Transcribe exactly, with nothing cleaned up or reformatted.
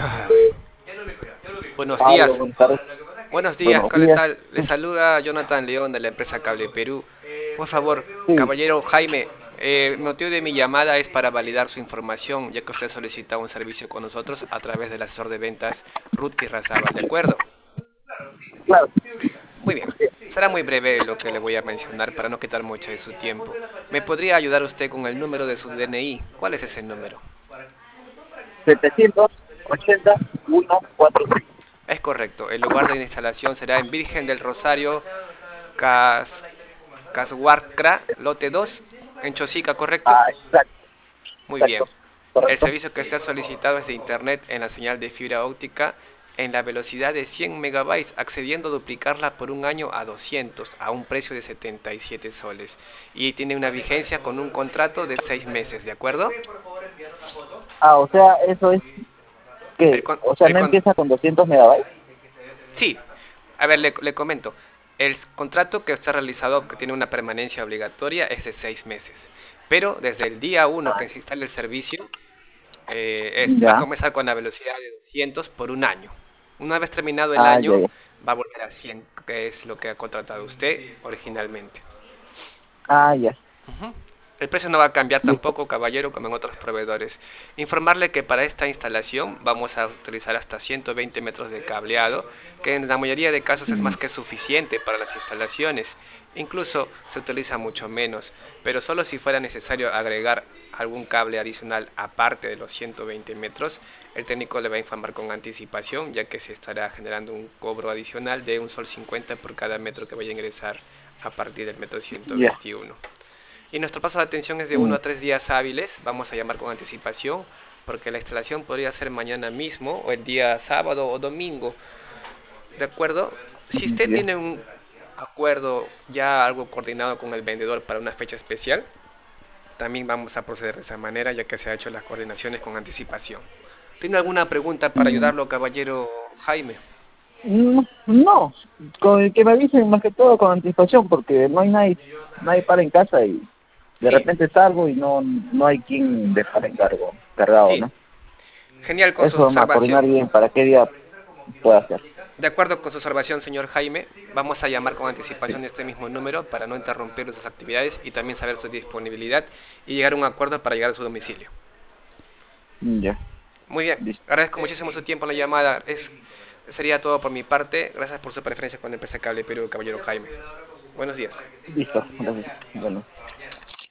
Buenos Pablo, días. buenas tardes. Buenos días, Buenos ¿qué días. tal? Le saluda Jonathan León de la empresa Cable Perú. Por favor, Sí, caballero Jaime, eh, el motivo de mi llamada es para validar su información, ya que usted solicita un servicio con nosotros a través del asesor de ventas Ruth y Razabal, ¿de acuerdo? claro. Muy bien. Será muy breve lo que le voy a mencionar para no quitar mucho de su tiempo. ¿Me podría ayudar usted con el número de su D N I? ¿Cuál es ese número? Setecientos ochenta, uno cuatro seis. Es correcto. El lugar de instalación será en Virgen del Rosario, Cas... Cashuarcra, lote dos, en Chosica, ¿correcto? Ah, exacto, Muy bien. exacto. El Correcto. servicio que usted ha solicitado es de Internet en la señal de fibra óptica en la velocidad de cien megabytes, accediendo a duplicarla por un año a doscientos, a un precio de setenta y siete soles. Y tiene una vigencia con un contrato de seis meses, ¿de acuerdo? Ah, o sea, eso es El que, con- o sea, el no con- empieza con doscientos megabytes. sí, a ver, le, le comento. El contrato que usted ha realizado, que tiene una permanencia obligatoria, es de seis meses. Pero desde el día uno que se instale el servicio, eh, es, va a Ya. comenzar con la velocidad de doscientos por un año. Una vez terminado el Ah, ya, año, ya. va a volver a cien, que es lo que ha contratado usted originalmente. Ah, ya. Ujú. El precio no va a cambiar Listo. tampoco, caballero, como en otros proveedores. Informarle que para esta instalación vamos a utilizar hasta ciento veinte metros de cableado, que en la mayoría de casos es Mm, más que suficiente para las instalaciones. Incluso se utiliza mucho menos, pero solo si fuera necesario agregar algún cable adicional aparte de los ciento veinte metros, el técnico le va a informar con anticipación, ya que se estará generando un cobro adicional de un sol cincuenta por cada metro que vaya a ingresar a partir del metro ciento ya. veintiuno. Y nuestro plazo de atención es de uno Mm, a tres días hábiles. Vamos a llamar con anticipación porque la instalación podría ser mañana mismo o el día sábado o domingo. ¿De acuerdo? Si mm, usted ya. tiene un acuerdo ya algo coordinado con el vendedor para una fecha especial, también vamos a proceder de esa manera ya que se ha hecho las coordinaciones con anticipación. ¿Tiene alguna pregunta para Mm, ayudarlo, caballero Jaime? no, no, con el que me avisen más que todo con anticipación, porque no hay nadie, nadie para en casa y de Sí, repente salgo y no, no hay quien dejar en cargo, cargado, sí. ¿no? Genial con su Eso vamos a observación. coordinar bien para qué día pueda hacer. De acuerdo con su observación, señor Jaime, vamos a llamar con Sí. anticipación este mismo número para no interrumpir sus actividades y también saber su disponibilidad y llegar a un acuerdo para llegar a su domicilio. Mm, ya, Muy bien, listo. agradezco muchísimo su tiempo en la llamada. Es, sería todo por mi parte. Gracias por su preferencia con la empresa Cable Perú, caballero Jaime. Buenos días. Listo, gracias. Bueno.